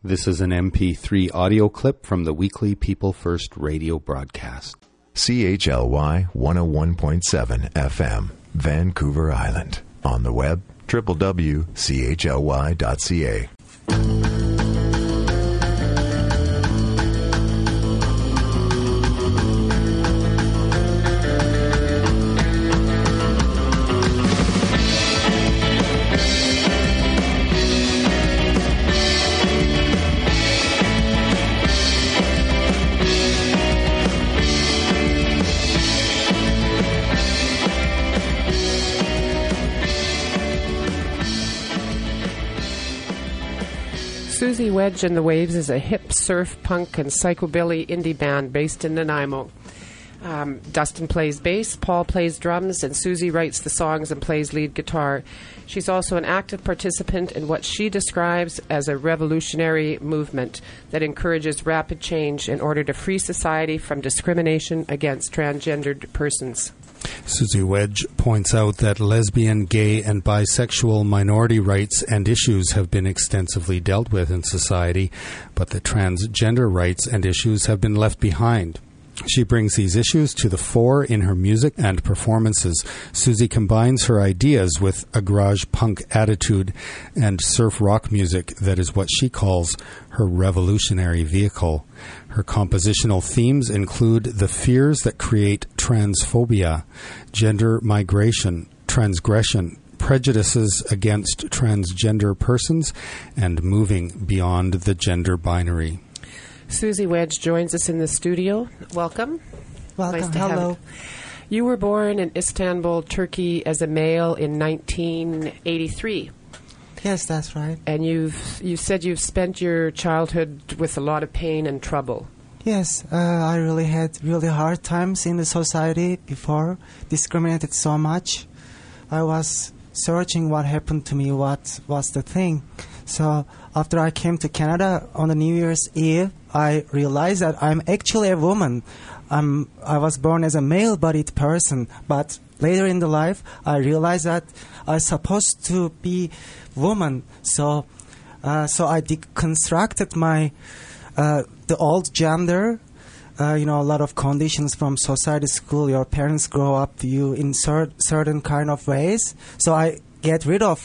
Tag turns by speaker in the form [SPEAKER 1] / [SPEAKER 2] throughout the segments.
[SPEAKER 1] This is an MP3 audio clip from the weekly People First radio broadcast.
[SPEAKER 2] CHLY 101.7 FM, Vancouver Island. On the web, www.chly.ca.
[SPEAKER 3] Susie Wedge and the Waves is a hip, surf, punk, and psychobilly indie band based in Nanaimo. Dustin plays bass, Paul plays drums, and Susie writes the songs and plays lead guitar. She's also an active participant in what she describes as a revolutionary movement that encourages rapid change in order to free society from discrimination against transgendered persons.
[SPEAKER 4] Susie Wedge points out that lesbian, gay, and bisexual minority rights and issues have been extensively dealt with in society, but the transgender rights and issues have been left behind. She brings these issues to the fore in her music and performances. Susie combines her ideas with a garage punk attitude and surf rock music that is what she calls her revolutionary vehicle. Her compositional themes include the fears that create transphobia, gender migration, transgression, prejudices against transgender persons, and moving beyond the gender binary.
[SPEAKER 3] Susie Wedge joins us in the studio. Welcome.
[SPEAKER 5] Welcome.
[SPEAKER 3] Nice to
[SPEAKER 5] Hello.
[SPEAKER 3] have you. You were born in Istanbul, Turkey, as a male in 1983.
[SPEAKER 5] Yes, that's right.
[SPEAKER 3] And you said you've spent your childhood with a lot of pain and trouble.
[SPEAKER 5] Yes, I really had really hard times in the society before, discriminated so much. I was searching what happened to me, what was the thing. So after I came to Canada on the New Year's Eve, I realized that I'm actually a woman. I was born as a male-bodied person, but later in the life, I realized that I'm supposed to be woman. So I deconstructed my the old gender. A lot of conditions from society, school. Your parents grow up you in certain kind of ways. So I got rid of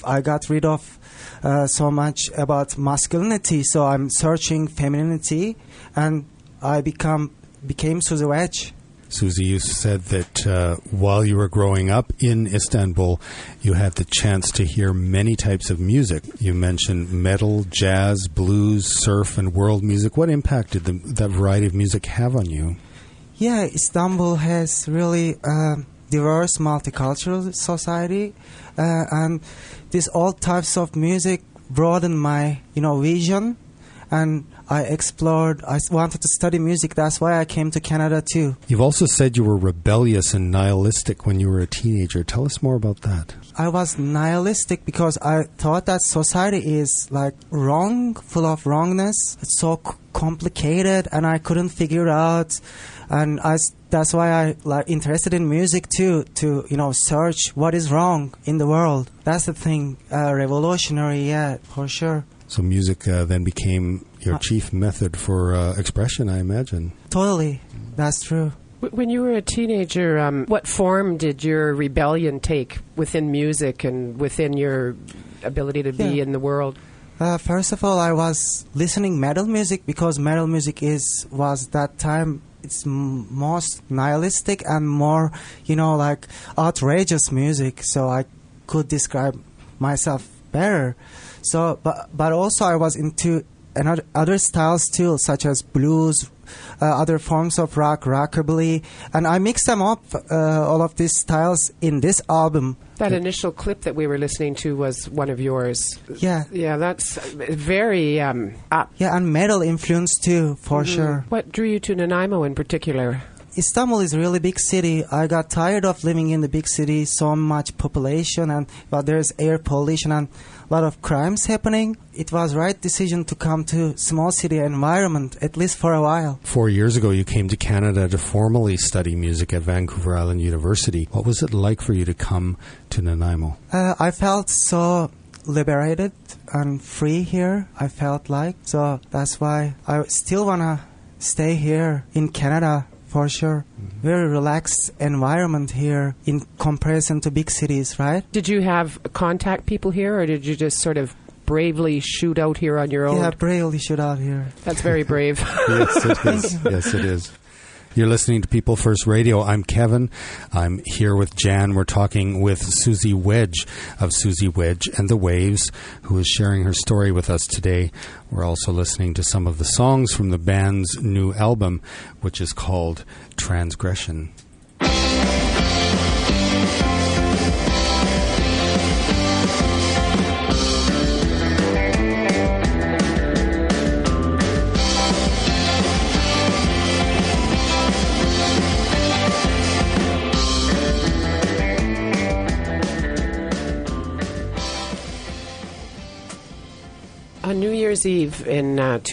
[SPEAKER 5] so much about masculinity. So I'm searching femininity, and I became Susie Wedge.
[SPEAKER 4] Susie, you said that while you were growing up in Istanbul, you had the chance to hear many types of music. You mentioned metal, jazz, blues, surf, and world music. What impact did that variety of music have on you?
[SPEAKER 5] Yeah, Istanbul has really diverse, multicultural society, and these all types of music broadened my vision, and I wanted to study music. That's why I came to Canada too.
[SPEAKER 4] You've also said you were rebellious and nihilistic when you were a teenager. Tell us more about that.
[SPEAKER 5] I was nihilistic because I thought that society is like wrong, full of wrongness. It's so complicated, and I couldn't figure it out. And that's why I interested in music too, to search what is wrong in the world. That's the thing, revolutionary, yeah, for sure.
[SPEAKER 4] So music then became your chief method for expression, I imagine.
[SPEAKER 5] Totally, that's true.
[SPEAKER 3] When you were a teenager, what form did your rebellion take within music and within your ability to be in the world?
[SPEAKER 5] First of all, I was listening metal music because metal music was that time it's most nihilistic and more, outrageous music. So I could describe myself better. So, but also I was into other styles too, such as blues, other forms of rock, rockabilly, and I mixed them up, all of these styles in this album.
[SPEAKER 3] That initial clip that we were listening to was one of yours.
[SPEAKER 5] Yeah.
[SPEAKER 3] Yeah, that's very up.
[SPEAKER 5] Yeah, and metal influence too, for sure.
[SPEAKER 3] What drew you to Nanaimo in particular?
[SPEAKER 5] Istanbul is a really big city. I got tired of living in the big city, so much population, but there's air pollution and a lot of crimes happening. It was right decision to come to small city environment, at least for a while.
[SPEAKER 4] 4 years ago, you came to Canada to formally study music at Vancouver Island University. What was it like for you to come to Nanaimo?
[SPEAKER 5] I felt so liberated and free here, I felt like. So that's why I still want to stay here in Canada for sure. Very relaxed environment here in comparison to big cities, right?
[SPEAKER 3] Did you have contact people here, or did you just sort of bravely shoot out here on your own?
[SPEAKER 5] Yeah, bravely shoot out here.
[SPEAKER 3] That's very brave.
[SPEAKER 4] Yes, it is. Yes, it is. You're listening to People First Radio. I'm Kevin. I'm here with Jan. We're talking with Susie Wedge of Susie Wedge and the Waves, who is sharing her story with us today. We're also listening to some of the songs from the band's new album, which is called Transgression.
[SPEAKER 3] On New Year's Eve in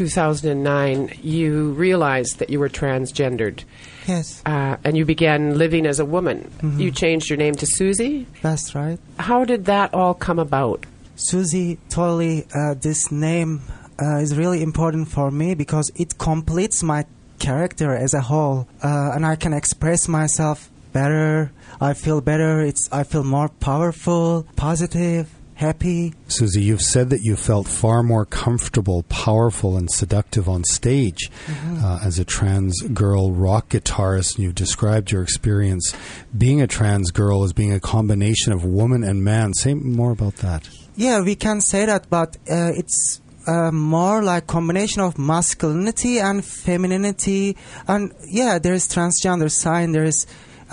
[SPEAKER 3] 2009, you realized that you were transgendered.
[SPEAKER 5] Yes.
[SPEAKER 3] And you began living as a woman.
[SPEAKER 5] Mm-hmm.
[SPEAKER 3] You changed your name to Susie.
[SPEAKER 5] That's right.
[SPEAKER 3] How did that all come about?
[SPEAKER 5] Susie, totally, this name is really important for me because it completes my character as a whole. And I can express myself better. I feel better. I feel more powerful, positive, happy.
[SPEAKER 4] Susie, you've said that you felt far more comfortable, powerful, and seductive on stage as a trans girl rock guitarist. And you've described your experience being a trans girl as being a combination of woman and man. Say more about that.
[SPEAKER 5] Yeah, we can say that, but it's more like combination of masculinity and femininity. And yeah, there is transgender sign, there is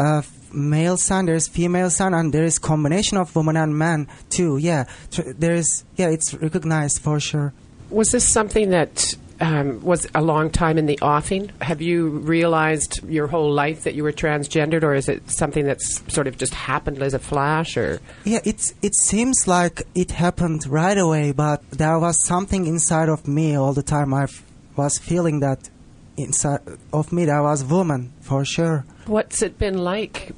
[SPEAKER 5] male sign, there is female sign, and there is combination of woman and man too. Yeah, it's recognized for sure.
[SPEAKER 3] Was this something that was a long time in the offing? Have you realized your whole life that you were transgendered, or is it something that's sort of just happened as a flash? Or
[SPEAKER 5] yeah, it seems like it happened right away, but there was something inside of me all the time. I was feeling that inside of me there was woman for sure.
[SPEAKER 3] What's it been like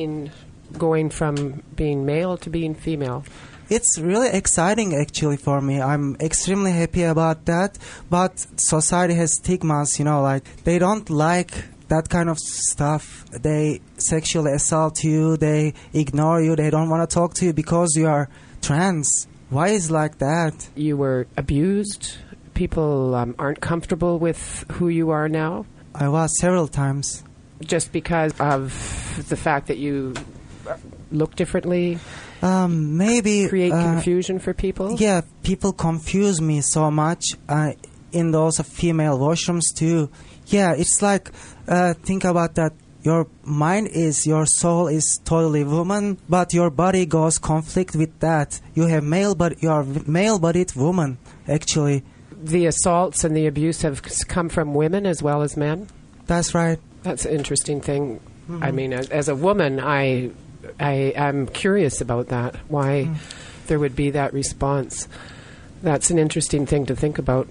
[SPEAKER 3] going from being male to being female?
[SPEAKER 5] It's really exciting actually for me. I'm extremely happy about that. But society has stigmas, like they don't like that kind of stuff. They sexually assault you, they ignore you, they don't want to talk to you because you are trans. Why is like that? You
[SPEAKER 3] were abused? People aren't comfortable with who you are now?
[SPEAKER 5] I was several times.
[SPEAKER 3] Just because of the fact that you look differently?
[SPEAKER 5] Maybe.
[SPEAKER 3] Create confusion for people?
[SPEAKER 5] Yeah, people confuse me so much in those female washrooms too. Yeah, it's like, think about that. Your your soul is totally woman, but your body goes conflict with that. You have you are male-bodied woman, actually.
[SPEAKER 3] The assaults and the abuse have come from women as well as men?
[SPEAKER 5] That's right.
[SPEAKER 3] That's an interesting thing. Mm-hmm. I mean, as a woman, I'm curious about that, why there would be that response. That's an interesting thing to think about.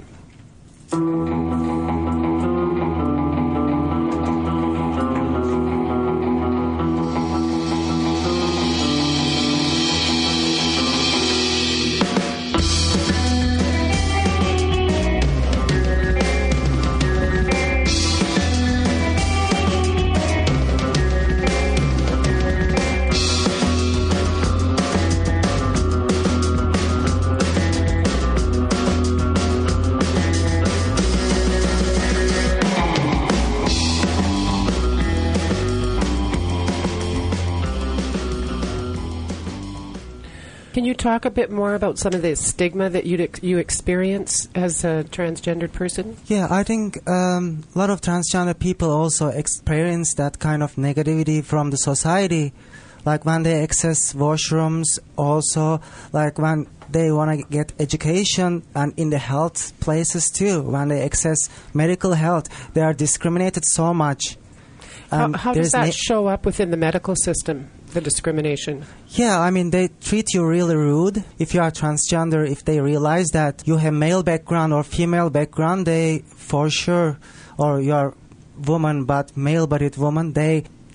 [SPEAKER 3] Can you talk a bit more about some of the stigma that you experience as a transgendered person?
[SPEAKER 5] Yeah, I think a lot of transgender people also experience that kind of negativity from the society. Like when they access washrooms, also like when they want to get education, and in the health places too, when they access medical health, they are discriminated so much.
[SPEAKER 3] How does that show up within the medical system, the discrimination?
[SPEAKER 5] Yeah, I mean, they treat you really rude. If you are transgender, if they realize that you have male background or female background, they for sure, or you are woman but male-bodied woman, they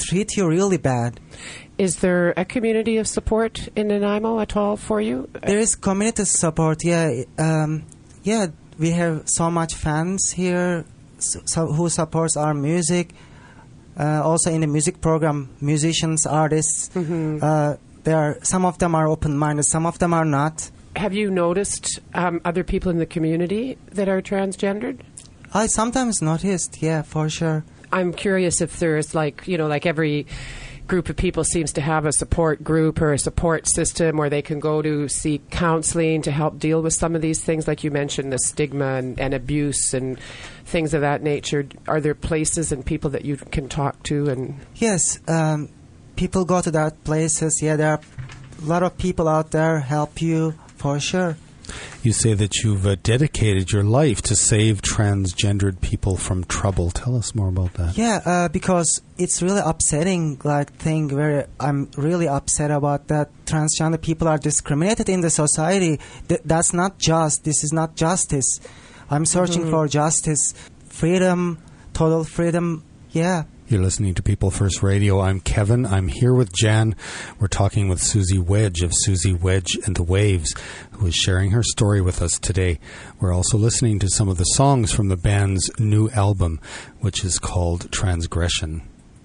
[SPEAKER 5] treat you really bad.
[SPEAKER 3] Is there a community of support in Nanaimo at all for you?
[SPEAKER 5] There is community support, yeah. We have so much fans here who supports our music. Also in the music program, musicians, artists, some of them are open-minded, some of them are not.
[SPEAKER 3] Have you noticed other people in the community that are transgendered?
[SPEAKER 5] I sometimes noticed, yeah, for sure.
[SPEAKER 3] I'm curious if there's like every group of people seems to have a support group or a support system where they can go to seek counseling to help deal with some of these things, like you mentioned, the stigma and abuse and things of that nature. Are there places and people that you can talk to? And
[SPEAKER 5] yes, people go to that places. Yeah, there are a lot of people out there help you, for sure.
[SPEAKER 4] You say that you've dedicated your life to save transgendered people from trouble. Tell us more about that.
[SPEAKER 5] Yeah, because it's really upsetting thing where I'm really upset about that transgender people are discriminated in the society. That's not just. This is not justice. I'm searching for justice, freedom, total freedom. Yeah.
[SPEAKER 4] You're listening to People First Radio. I'm Kevin. I'm here with Jan. We're talking with Susie Wedge of Susie Wedge and the Waves, who is sharing her story with us today. We're also listening to some of the songs from the band's new album, which is called Transgression.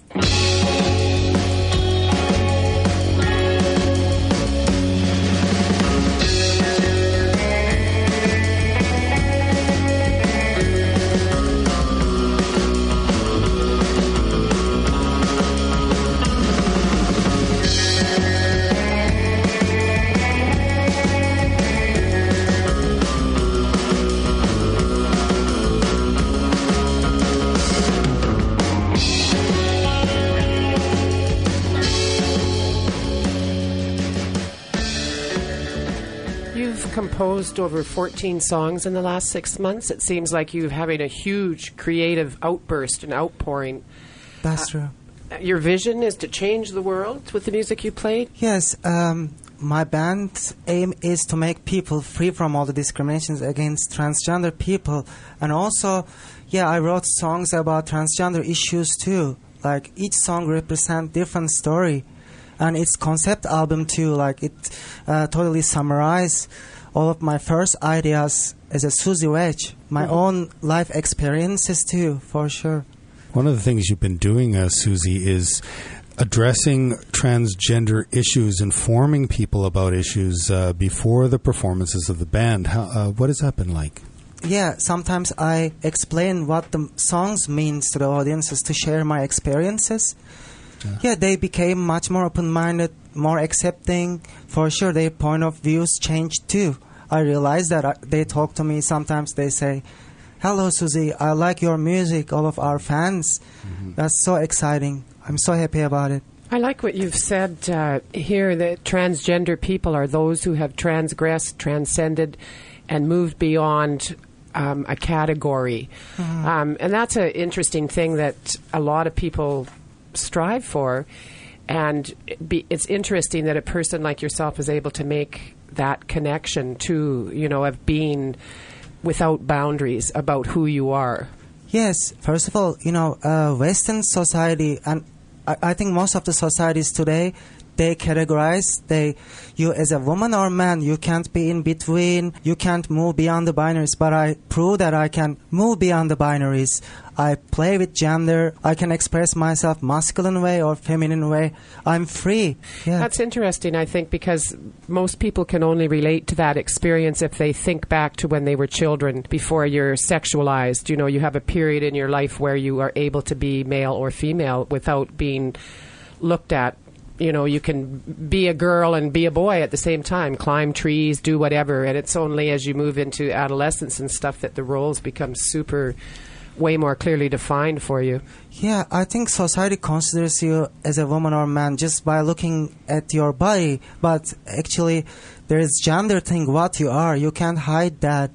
[SPEAKER 3] Composed over 14 songs in the last 6 months. It seems like you're having a huge creative outburst and outpouring.
[SPEAKER 5] That's true.
[SPEAKER 3] Your vision is to change the world with the music you played?
[SPEAKER 5] Yes. My band's aim is to make people free from all the discriminations against transgender people. And also, I wrote songs about transgender issues too. Like each song represents different story. And it's concept album too. Like it totally summarizes all of my first ideas as a Susie Wedge, my own life experiences too, for sure.
[SPEAKER 4] One of the things you've been doing, Susie, is addressing transgender issues, informing people about issues before the performances of the band. What has that been like?
[SPEAKER 5] Yeah, sometimes I explain what the songs means to the audiences to share my experiences. Yeah, they became much more open-minded, more accepting. For sure, their point of views changed too. I realized that they talk to me. Sometimes they say, "Hello, Susie, I like your music, all of our fans." That's so exciting. I'm so happy about it.
[SPEAKER 3] I like what you've said here, that transgender people are those who have transgressed, transcended, and moved beyond a category. And that's an interesting thing that a lot of people strive for, and it's interesting that a person like yourself is able to make that connection to, of being without boundaries about who you are.
[SPEAKER 5] Yes, first of all, Western society, and I think most of the societies today, they categorize you as a woman or man. You can't be in between. You can't move beyond the binaries. But I prove that I can move beyond the binaries. I play with gender. I can express myself masculine way or feminine way. I'm free. Yeah.
[SPEAKER 3] That's interesting, I think, because most people can only relate to that experience if they think back to when they were children before you're sexualized. You have a period in your life where you are able to be male or female without being looked at. You can be a girl and be a boy at the same time, climb trees, do whatever. And it's only as you move into adolescence and stuff that the roles become way more clearly defined for you.
[SPEAKER 5] Yeah, I think society considers you as a woman or man just by looking at your body. But actually, there is gender thing, what you are. You can't hide that.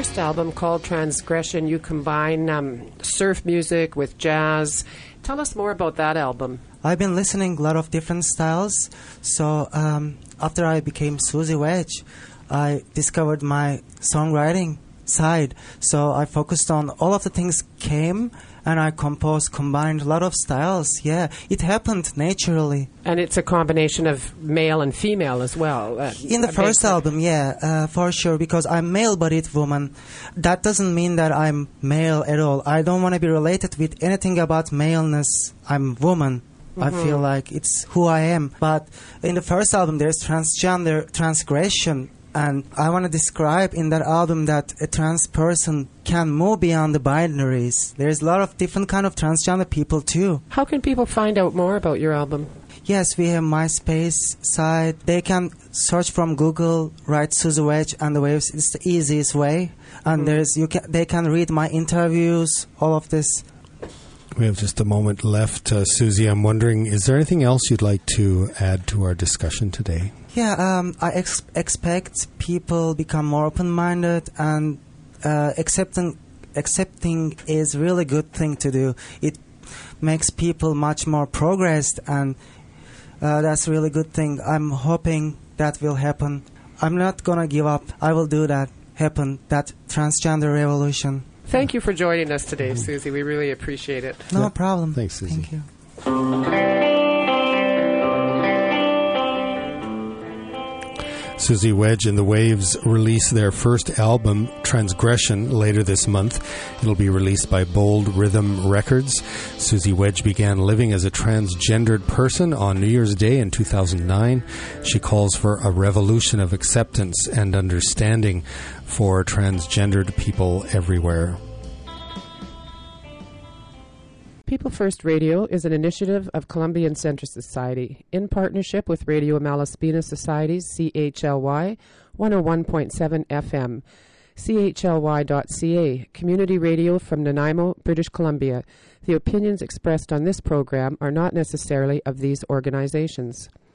[SPEAKER 3] first album called Transgression, you combine surf music with jazz. Tell us more about that album.
[SPEAKER 5] I've been listening a lot of different styles. So after I became Susie Wedge, I discovered my songwriting side. So I focused on all of the things came, and I combined a lot of styles. Yeah, it happened naturally.
[SPEAKER 3] And it's a combination of male and female as well.
[SPEAKER 5] In the first album, yeah, for sure, because I'm male-bodied woman. That doesn't mean that I'm male at all. I don't want to be related with anything about maleness. I'm woman. I feel like it's who I am. But in the first album, there's transgender transgression. And I want to describe in that album that a trans person can move beyond the binaries. There's a lot of different kind of transgender people too.
[SPEAKER 3] How can people find out more about your album?
[SPEAKER 5] Yes, we have MySpace site. They can search from Google, write Susie Wedge and the Waves. It's the easiest way. And they can read my interviews, all of this.
[SPEAKER 4] We have just a moment left. Susie, I'm wondering, is there anything else you'd like to add to our discussion today?
[SPEAKER 5] Yeah, I expect people become more open-minded, and accepting is really good thing to do. It makes people much more progressed, and that's a really good thing. I'm hoping that will happen. I'm not gonna give up. I will do that happen, that transgender revolution.
[SPEAKER 3] Thank you for joining us today, Susie. We really appreciate it.
[SPEAKER 5] No problem.
[SPEAKER 4] Thanks, Susie.
[SPEAKER 5] Thank you.
[SPEAKER 4] Susie Wedge and the Waves release their first album, Transgression, later this month. It'll be released by Bold Rhythm Records. Susie Wedge began living as a transgendered person on New Year's Day in 2009. She calls for a revolution of acceptance and understanding for transgendered people everywhere.
[SPEAKER 3] People First Radio is an initiative of Columbian Centre Society in partnership with Radio Malaspina Society's CHLY 101.7 FM, chly.ca, community radio from Nanaimo, British Columbia. The opinions expressed on this program are not necessarily of these organizations.